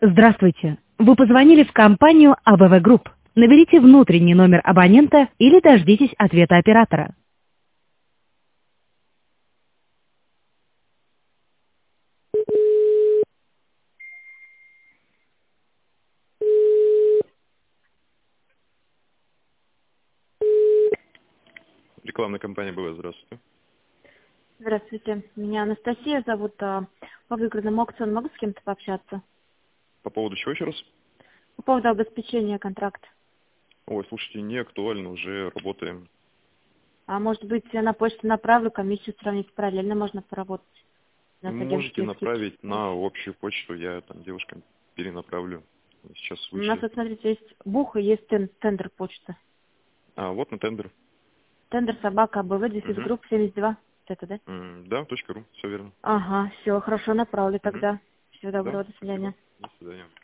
Здравствуйте. Вы позвонили в компанию АБВ Групп. Наберите внутренний номер абонента или дождитесь ответа оператора. Рекламная кампания была. Здравствуйте. Здравствуйте, меня Анастасия зовут. По выигранному аукциону могу с кем-то пообщаться? По поводу чего еще раз? По поводу обеспечения контракта. Ой, слушайте, не актуально, уже работаем. А может быть, я на почту направлю, комиссию сравнить, параллельно можно поработать? У нас Можете агентские скидки. направить на общую почту, я там девушкам перенаправлю. Сейчас У нас, вышли. вот, смотрите, есть бух и есть тендер почта. А, вот на тендер. Тендер собака АБВ, дефис Угу. групп 72. Вот это, да? Да, .ру, все верно. Ага, все, хорошо, направлю Угу. тогда. Всего Да, доброго, до спасибо. свидания. До свидания.